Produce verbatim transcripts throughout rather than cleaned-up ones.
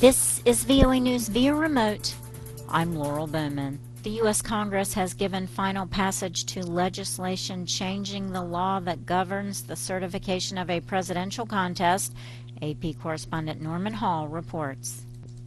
This is V O A News via remote. I'm Laurel Bowman. The U S Congress has given final passage to legislation changing the law that governs the certification of a presidential contest. A P correspondent Norman Hall reports.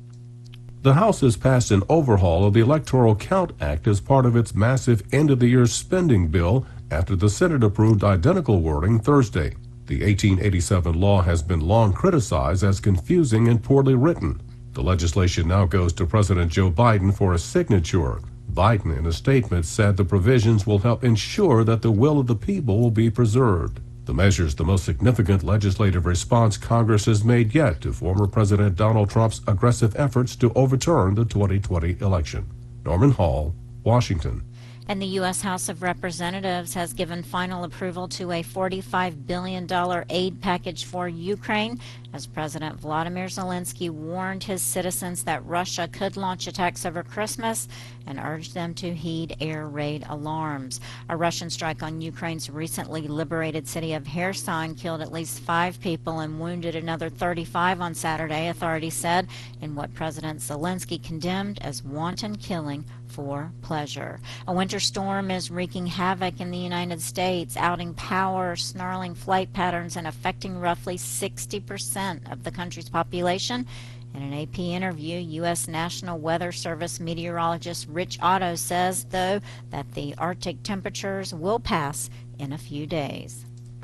The House has passed an overhaul of the Electoral Count Act as part of its massive end-of-the-year spending bill after the Senate approved identical wording Thursday. The eighteen eighty-seven law has been long criticized as confusing and poorly written. The legislation now goes to President Joe Biden for a signature. Biden, in a statement, said the provisions will help ensure that the will of the people will be preserved. The measure is the most significant legislative response Congress has made yet to former President Donald Trump's aggressive efforts to overturn the twenty twenty election. Norman Hall, Washington. And the U S House of Representatives has given final approval to a forty-five billion dollars aid package for Ukraine as President Volodymyr Zelensky warned his citizens that Russia could launch attacks over Christmas and urged them to heed air raid alarms. A Russian strike on Ukraine's recently liberated city of Kherson killed at least five people and wounded another thirty-five on Saturday, authorities said, in what President Zelensky condemned as wanton killing for pleasure. A winter storm is wreaking havoc in the United States, outing power, snarling flight patterns, and affecting roughly sixty percent of the country's population. In an A P interview, U S National Weather Service meteorologist Rich Otto says, though, that the Arctic temperatures will pass in a few days.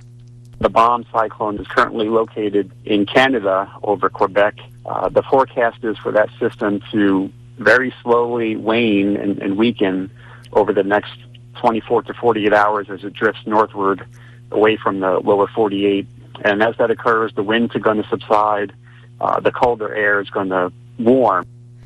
The bomb cyclone is currently located in Canada over Quebec. Uh, the forecast is for that system to very slowly wane and, and weaken over the next twenty-four to forty-eight hours as it drifts northward away from the lower forty-eight. And as that occurs, the winds are going to subside. Uh, the colder air is going to warm.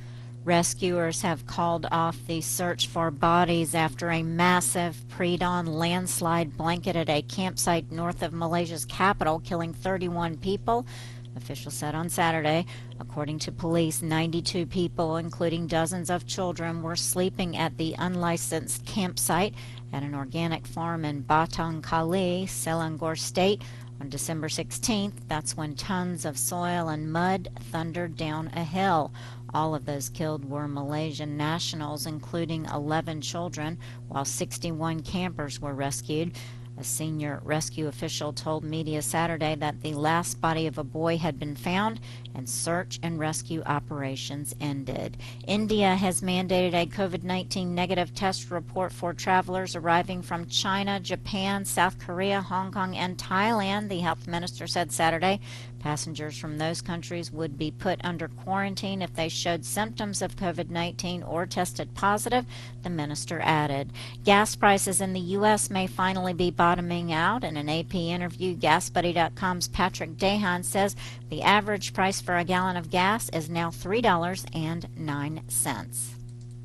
Rescuers have called off the search for bodies after a massive pre-dawn landslide blanketed a campsite north of Malaysia's capital, killing thirty-one people. Officials said on Saturday. According to police, ninety-two people, including dozens of children, were sleeping at the unlicensed campsite at an organic farm in Batang Kali, Selangor State, on December sixteenth. That's when tons of soil and mud thundered down a hill. All of those killed were Malaysian nationals, including eleven children, while sixty-one campers were rescued. A senior rescue official told media Saturday that the last body of a boy had been found and search and rescue operations ended. India has mandated a COVID nineteen negative test report for travelers arriving from China, Japan, South Korea, Hong Kong, and Thailand, the health minister said Saturday. Passengers from those countries would be put under quarantine if they showed symptoms of COVID nineteen or tested positive, the minister added. Gas prices in the U S may finally be bottoming out. In an A P interview, gas buddy dot com's Patrick Dahan says the average price for a gallon of gas is now three dollars and nine cents.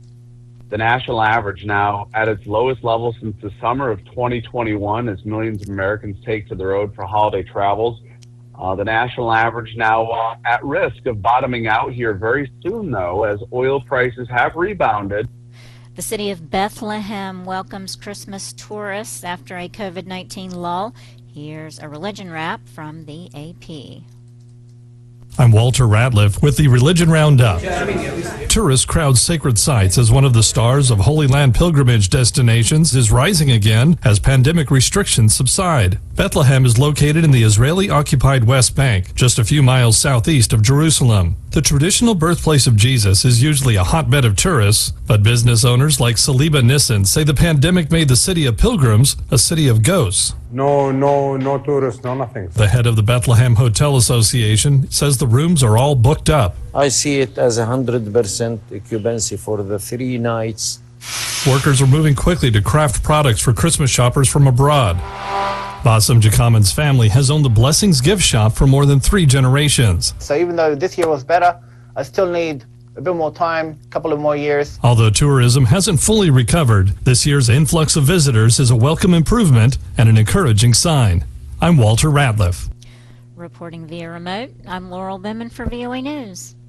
The national average now at its lowest level since the summer of twenty twenty-one as millions of Americans take to the road for holiday travels. Uh, the national average now uh, at risk of bottoming out here very soon, though, as oil prices have rebounded. The city of Bethlehem welcomes Christmas tourists after a COVID nineteen lull. Here's a religion wrap from the A P. I'm Walter Ratliff with the Religion Roundup. Tourists crowd sacred sites as one of the stars of Holy Land pilgrimage destinations is rising again as pandemic restrictions subside. Bethlehem is located in the Israeli-occupied West Bank, just a few miles southeast of Jerusalem. The traditional birthplace of Jesus is usually a hotbed of tourists, but business owners like Saliba Nissen say the pandemic made the city of pilgrims a city of ghosts. No, no, no tourists, no nothing. The head of the Bethlehem Hotel Association says the rooms are all booked up. I see it as a one hundred percent occupancy for the three nights. Workers are moving quickly to craft products for Christmas shoppers from abroad. Bassem Jakaman's family has owned the Blessings gift shop for more than three generations. So even though this year was better, I still need a bit more time, a couple of more years. Although tourism hasn't fully recovered, this year's influx of visitors is a welcome improvement and an encouraging sign. I'm Walter Ratliff. Reporting via remote, I'm Laurel Bowman for V O A News.